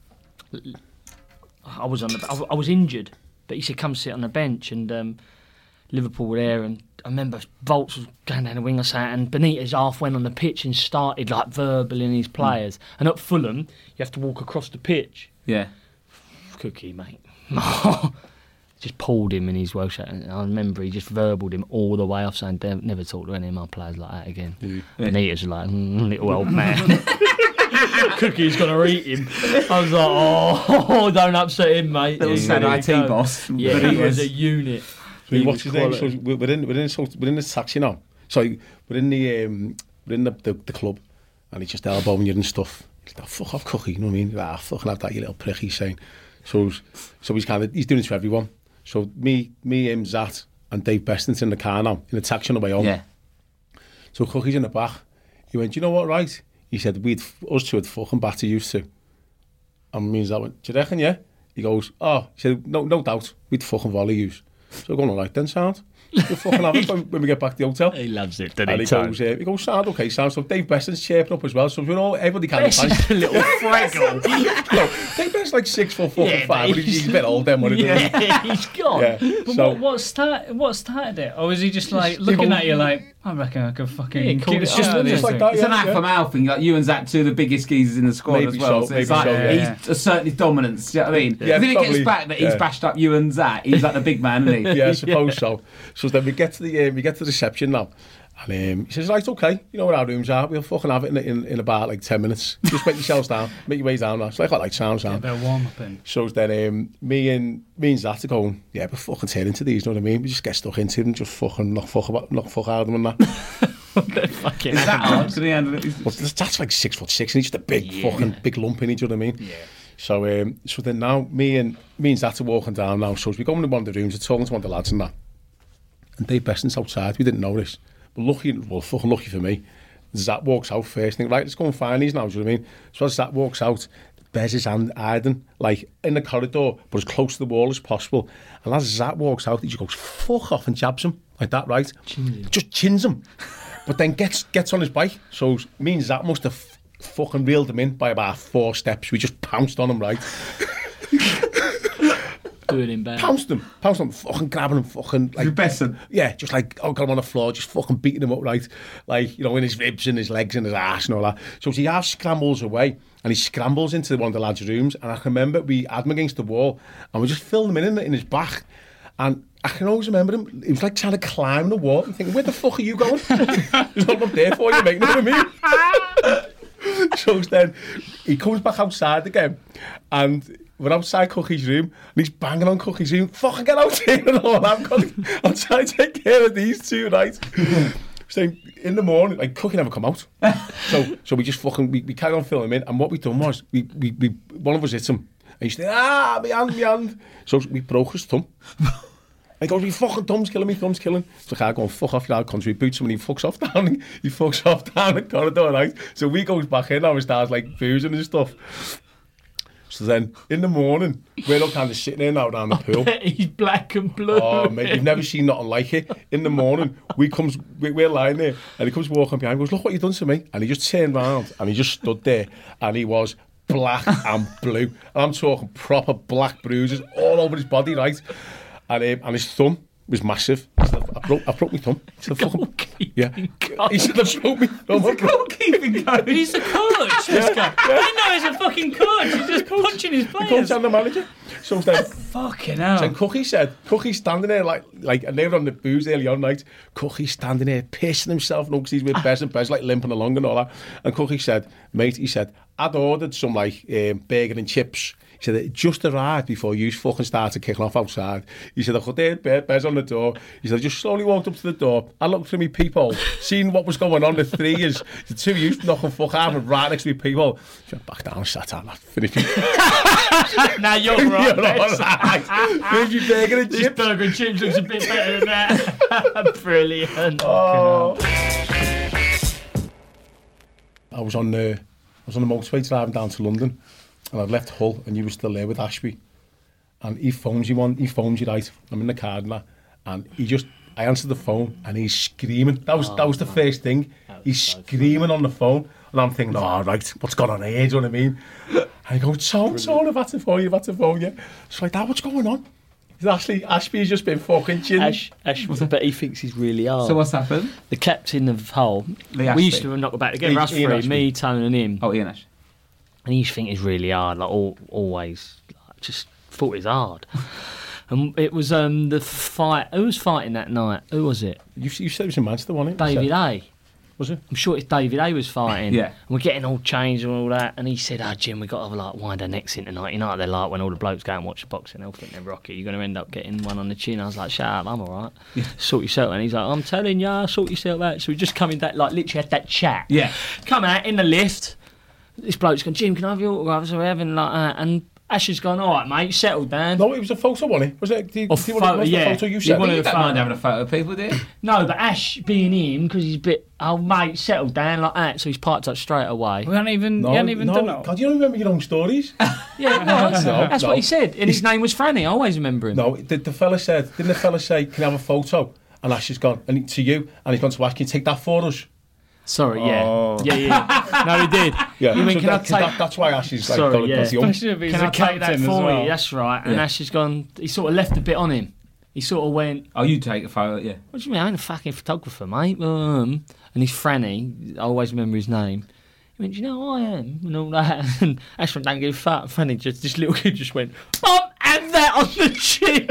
I was on the, I, I was injured, but he said come sit on the bench, and um, Liverpool were there, and I remember Volts was going down the wing or something, and Benitez half went on the pitch and started like verbally his players. Mm. And at Fulham, you have to walk across the pitch. Yeah. Cookie, mate. Just pulled him in his Welsh accent. I remember he just verbaled him all the way off, saying, never talk to any of my players like that again. Yeah. Benitez was like, mm, little old man. Cookie's gonna eat him. I was like, oh, don't upset him, mate. Little Yeah, sad there I you T go. boss. Yeah, Benitez. he was a unit. So He what's was his name? quality. So we're we're in, we're in, so we're in this taxi now. Sorry, we're in the, um, we're in the, the, the club, and he's just elbowing you and stuff. He's like, fuck off, Cookie, you know what I mean? Like, ah, fucking have that, you little prick, he's saying. So, so he's kind of, he's doing it to everyone. So me, me, him, Zat, and Dave Bestington in the car now, in the taxi on the way home. Yeah. So Cookie's in the back. He went, you know what, right? He said, we'd, us two would fucking batter you two. And me and Zat went, do you reckon, yeah? He goes, oh, he said, no, no doubt, we'd fucking volley you. So I'm going, all right then, sound. We'll fucking have it when, when we get back to the hotel. He loves it, doesn't And he? he goes, uh, he goes, sound, okay, sound. So Dave Beston's chirping up as well. So we're all, everybody kind of Beston's a little fraggle. No, Dave Beston's like six foot fucking Yeah, five, but but he's, he's a bit old then, wasn't he? Yeah, he's gone. Yeah. But So, what, what, start, what started it? Or was he just like Just looking cool. at you like, I reckon I could fucking Yeah, kick cool. it It's out just- of just this like thing. that, It's an yeah, alpha yeah. male thing. Like you and Zach, two of the biggest geezers in the squad Maybe as well. so, So, it's maybe like so, yeah. he's asserting his dominance. Do you know what I mean? Yeah, if he probably, gets back that he's yeah. bashed up you and Zach, he's like the big man, isn't he? yeah, I suppose so. So then we get to the um, we get to the reception now, and um, he says, right, okay, you know where our rooms are. We'll fucking have it in in, in about like ten minutes. Just make yourselves down, make your way down now. It's like like sound sound. Bit of warm up in. So then um, me and me and Zat are going, yeah, we're fucking tearing into these. You know what I mean? We just get stuck into them, just fucking knock fuck about, knock fuck out of them and that. Fucking Is that hard? Did he handle it? Well, that's like six foot six, and he's just a big Yeah. fucking big lump in. You know what I mean? Yeah. So um, so then now me and me and Zat are walking down now. So as we go into one of the rooms, we're talking to one of the lads and that. And Dave Beston's outside. We didn't know this, but lucky, well, fucking lucky for me, Zat walks out first. Think, right, let's go and find these now. Do you know what I mean? So as Zat walks out, there's his hand hiding, like in the corridor, but as close to the wall as possible. And as Zat walks out, he just goes fuck off and jabs him like that, right? Chins just chins him, but then gets gets on his bike. So me and Zat must have f- fucking reeled him in by about four steps. We just pounced on him, right? doing him bad. Pounced him, pounced on him, fucking grabbing him, fucking like Besson. yeah, just like oh, got him on the floor, just fucking beating him up, right? Like you know, in his ribs and his legs and his ass and all that. So he half scrambles away, and he scrambles into one of the lads' rooms. And I can remember we had him against the wall, and we just filled him in in his back. And I can always remember him. He was like trying to climb the wall and thinking, "Where the fuck are you going? There's nothing up there for you, mate." You know what I mean? So then he comes back outside again, and we're outside Cookie's room, and he's banging on Cookie's room. Fucking get out here and all. I'm, gonna, I'm trying to take care of these two, right? So in the morning, like, Cookie never come out. so so we just fucking, we, we carried on filming, and what we done was, we, we, we one of us hit him, and he said, ah, my hand, my hand. So we broke his thumb. He goes, my fucking thumb's killing me, thumb's killing. So I go, fuck off, your country, boots him, and he fucks off down, he fucks off down the corridor, right? So we goes back in, and we starts, like, boozing and stuff. So then, in the morning, we're all kind of sitting there now down the pool. He's black and blue. Oh, mate, you've never seen nothing like it. In the morning, we comes, we, we're lying there, and he comes walking behind, goes, look what you've done to me. And he just turned round, and he just stood there, and he was black and blue. And I'm talking proper black bruises all over his body, right? And, um, and his thumb was massive. He said, I broke, I broke my thumb. He said, fucking, yeah. He said, I broke my thumb. He's a goalkeeping coach. He's a coach, this guy. I didn't know he's a fucking coach. He's just punching his players. The coach and the manager. So then, fucking hell. So Cookie said, Cookie's standing there like, like, and they were on the booze early on night. Cookie's standing there pissing himself, because he's with Bez and Bez, like, limping along and all that. And Cookie said, mate, he said, I'd ordered some, like, um, burger and chips. He said, it just arrived before you fucking started kicking off outside. He said, I got there, Bez on the door. He said, I just slowly walked up to the door. I looked through my peephole, seen what was going on with three years. The two of you knocking fuck out and right next to my peephole. He went back down and sat down. Finished me. Now you're right. You're all right. Finished your burger and This chips. burger and chips looks a bit better than that. Brilliant. Oh. I was on the, I was on the motorway driving down to London. And I'd left Hull, and you were still there with Ashby. And he phones you one, he phones you right. I'm in the car now, and he just, I answered the phone, and he's screaming. That was oh, that was the first thing. He's so screaming funny. on the phone, and I'm thinking, oh, right, what's going on here? Do you know what I mean? And he goes, so, so, I've had to phone you, I've had to phone you. So like, Dad, what's going on? He's actually, Ashby's just been fucking chilling. Ash, Ash, but he thinks he's really hard. So what's happened? The captain of Hull, Lee we used to knock about together, Ian, us three, Ian me, Tone, and him. Oh, Ian Ash. And he used to think he's really hard, like all, always, like, just thought he's hard. And it was um, the fight. Who was fighting that night? Who was it? You, you said it was in Manchester, wasn't it? David A. Was it? I'm sure it's David A was fighting. Yeah. And we're getting all changed and all that. And he said, oh, Jim, we've got to like wind our necks in tonight. You know what they're like when all the blokes go and watch the boxing. They'll think they're rocky. You're going to end up getting one on the chin. I was like, shut up, I'm all right. Yeah. Sort yourself out. And he's like, I'm telling you, sort yourself out. So we just come in that, like, literally had that chat. Yeah. Come out in the lift. This bloke's gone, Jim, can I have your autograph? So we're having like that. And Ash has gone, all right, mate, settle down. No, it was a photo, wasn't it? Was it? The, Or the, photo, was the yeah. photo you He said? wanted You a don't photo. mind having a photo of people, do you? No, but Ash being him, because he's a bit, oh, mate, settle down like that. So he's parked up straight away. We haven't even, No, you haven't even no, done that. God, you don't remember your own stories? Yeah, no, that's, No, that's no. what he said. And his name was Franny. I always remember him. No, the, the fella said, didn't the fella say, can I have a photo? And Ash has gone, and he- to you, and he's gone to ask, can you take that for us? Sorry, yeah. Oh. Yeah, yeah. No, he did. Yeah, You mean, so can I that, 'cause take... that, that's why Ash is like, Sorry, got a yeah. bloody ump. Especially if he's Can a I take that captain as for well. you? That's right. And Yeah. Ash has gone... He sort of left a bit on him. He sort of went... Oh, you take a photo, yeah. What do you mean? I ain't a fucking photographer, mate. Um, and he's Franny. I always remember his name. He went, do you know who I am? And all that. And Ash went, don't give a fuck. Franny, just, this little kid just went, Mum, and that on the chin.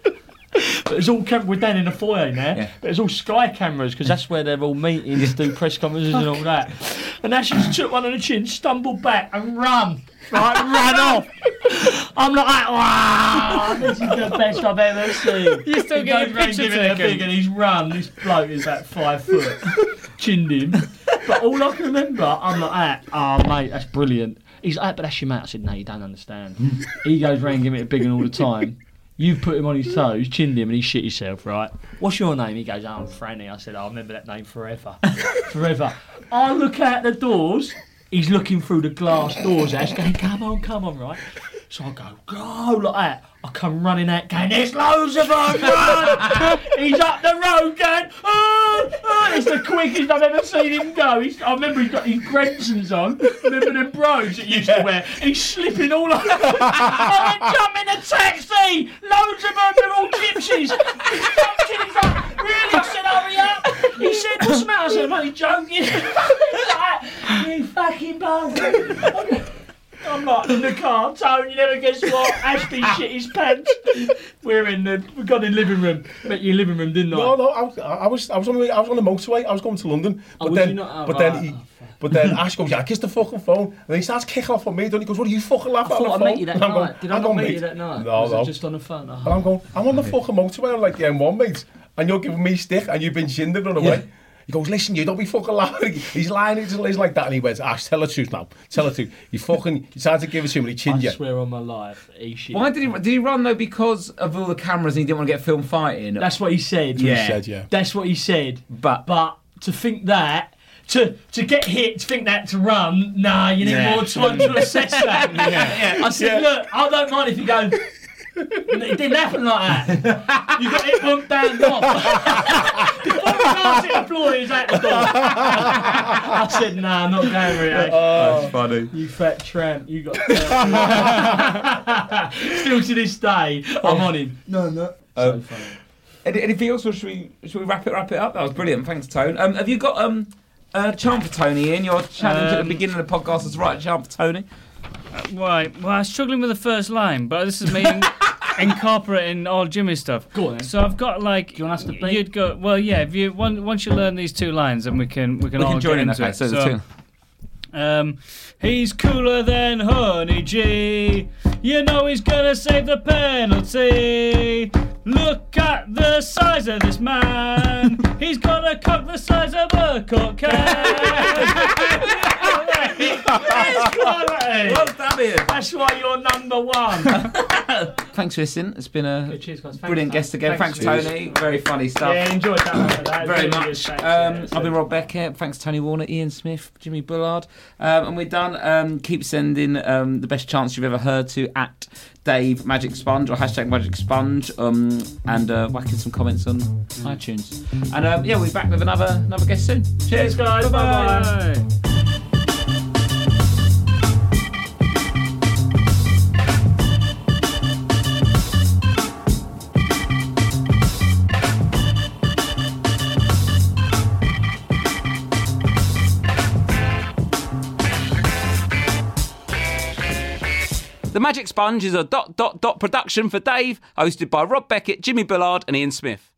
But it's all cam- we're down in the foyer now. Yeah. But it's all Sky cameras because that's where they're all meeting to do press conferences and all that. And Ash just took one on the chin, stumbled back and run. Right, ran off. I'm like, wow, this is the best I've ever seen. You still He get goes a round picture giving it a taken. big and he's run. This bloke is about five foot. Chinned him. But all I can remember, I'm like, ah, oh, mate, that's brilliant. He's like, but that's your mate. I said, no, you don't understand. He goes round giving it a big one all the time. You put him on his toes, chinned him, and he shit himself, right? What's your name? He goes, oh, I'm Franny. I said, oh, I remember that name forever. Forever. I look out the doors. He's looking through the glass doors, Ash, going, come on, come on, right? So I go, go, like that. I come running out, going, there's loads of them, run! He's up the road going, ah, ah. It's the quickest I've ever seen him go. He's, I remember he's got his Grensons on. Remember them brogues that he used to wear? And he's slipping all over. I went, jump in a taxi! Loads of them, they're all gypsies. He jumped in, he's like, really? I said, hurry up. He said, what's the matter? I said, I'm only joking. He's like, you fucking bastard. I'm like in the car, Tone, you never guess what? Ashby shit his pants. We're in the, we got in the living room. Met your living room, didn't I? No, no, I, was- I was, I was on the, I was on the motorway. I was going to London, Oh, but was then, you not? Oh, but right. then, he, but then Ash goes, yeah, kiss the fucking phone, and then he starts kicking off on me. Don't he? Goes, what are you fucking laughing I at thought I on the met phone? you that And I'm night. going, Did I I'm not going, meet mate. you that night? No, was no. it just on the phone? Oh. And I'm going, I'm on the fucking motorway on like the M one, mate, and you're giving me stick, and you've been shinned and run away. He goes, listen, you don't be fucking lying. He's lying to Liz like that. And he went, Ash, tell the truth now. Tell the truth. You fucking, you tried to give it to him and he chinned I you. I swear on my life, he shit. Why did he, did he run, though, because of all the cameras and he didn't want to get filmed fighting? That's what he said. That's what he said, yeah. That's what he said. But, but to think that... To to get hit, to think that to run, nah, you need Yeah. more time to assess that. Yeah, yeah. I said, Yeah. look, I don't mind if you go, it didn't happen like that. You got it bumped down off. Before the last hit the floor, he was out the door. I said, nah, I'm not going for it. Oh, that's funny. You fat tramp, you got Still to this day, I'm on him. No, no. So Um, funny. Any, anything else, or should we should we wrap it wrap it up? That was brilliant. Thanks, Tone. Um, have you got um a chant for Tony? Ian, your challenge at the Um, beginning of the podcast is to write a chant for Tony. Right. Well, I was struggling with the first line, but this is me in- incorporating all Jimmy's stuff. Go on then. So I've got like. Do you want us to beat? You'd go. Well, yeah. If you one, once you learn these two lines, then we can we can We all can join get in. into Okay, it. so the two. Um, he's cooler than Honey G. You know he's gonna save the penalty. Look at the size of this man. He's got a cock the size of a cock can. Well done, Ian. That's why you're number one. Thanks for listening. It's been a Cheers, guys. Thanks, brilliant Tony. guest again. Thanks, Thanks, Tony. Very funny stuff. Yeah, enjoyed that one. That. Very Really much. good. Thanks, Um, yeah, I've been so- Rob Beckett. Thanks, Tony Warner, Ian Smith, Jimmy Bullard. Um, and we're done. Um, keep sending um, the best chance you've ever heard to at Dave Magic Sponge or hashtag Magic Sponge um, and uh, whacking some comments on iTunes. And um, yeah, we'll be back with another another guest soon. Cheers, Cheers, guys. Bye-bye. Bye. The Magic Sponge is a dot dot dot production for Dave, hosted by Rob Beckett, Jimmy Bullard, and Ian Smith.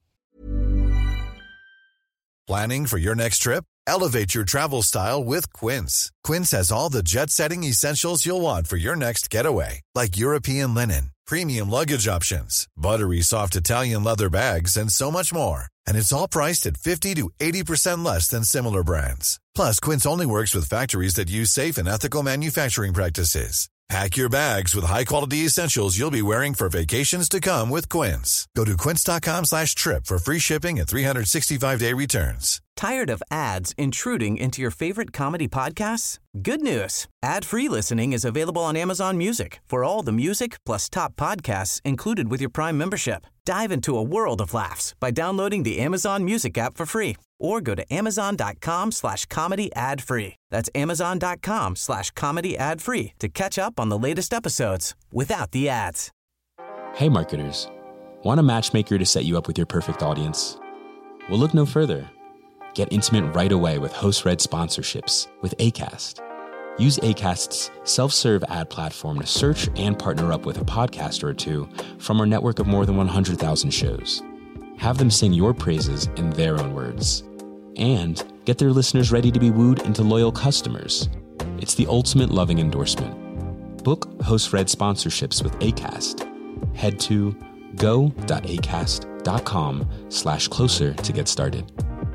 Planning for your next trip? Elevate your travel style with Quince. Quince has all the jet-setting essentials you'll want for your next getaway, like European linen, premium luggage options, buttery soft Italian leather bags, and so much more. And it's all priced at fifty to eighty percent less than similar brands. Plus, Quince only works with factories that use safe and ethical manufacturing practices. Pack your bags with high-quality essentials you'll be wearing for vacations to come with Quince. Go to quince.com slash trip for free shipping and three sixty-five day returns. Tired of ads intruding into your favorite comedy podcasts? Good news. Ad-free listening is available on Amazon Music for all the music plus top podcasts included with your Prime membership. Dive into a world of laughs by downloading the Amazon Music app for free or go to amazon.com slash comedy ad free. That's amazon.com slash comedy ad free to catch up on the latest episodes without the ads. Hey marketers, want a matchmaker to set you up with your perfect audience? Well, look no further. Get intimate right away with host-read sponsorships with Acast. Use Acast's self-serve ad platform to search and partner up with a podcaster or two from our network of more than one hundred thousand shows. Have them sing your praises in their own words. And get their listeners ready to be wooed into loyal customers. It's the ultimate loving endorsement. Book host-read sponsorships with Acast. Head to go.acast.com slash closer to get started.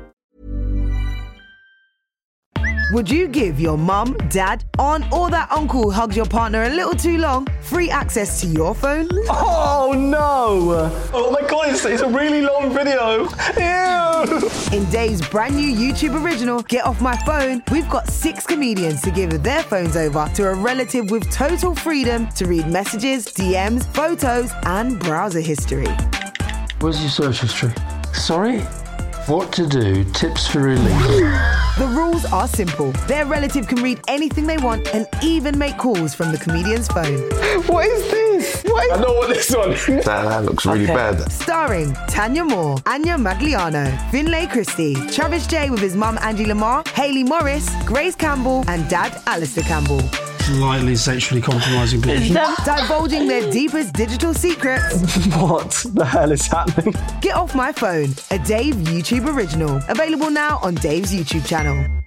Would you give your mum, dad, aunt, or that uncle who hugs your partner a little too long free access to your phone? Oh no! Oh my god, it's, it's a really long video. Ew! In Dave's brand new YouTube original, Get Off My Phone, we've got six comedians to give their phones over to a relative with total freedom to read messages, D Ms, photos, and browser history. Where's your search history? Sorry? What to do, tips for relief. The rules are simple. Their relative can read anything they want and even make calls from the comedian's phone. What is this? What is... I know what this one is. That, that looks really Okay. bad. Starring Tanya Moore, Anya Magliano, Finlay Christie, Travis J with his mum Angie Lamar, Hayley Morris, Grace Campbell, and dad Alistair Campbell. Slightly sexually compromising position. Divulging their deepest digital secrets. What the hell is happening? Get Off My Phone, a Dave YouTube original. Available now on Dave's YouTube channel.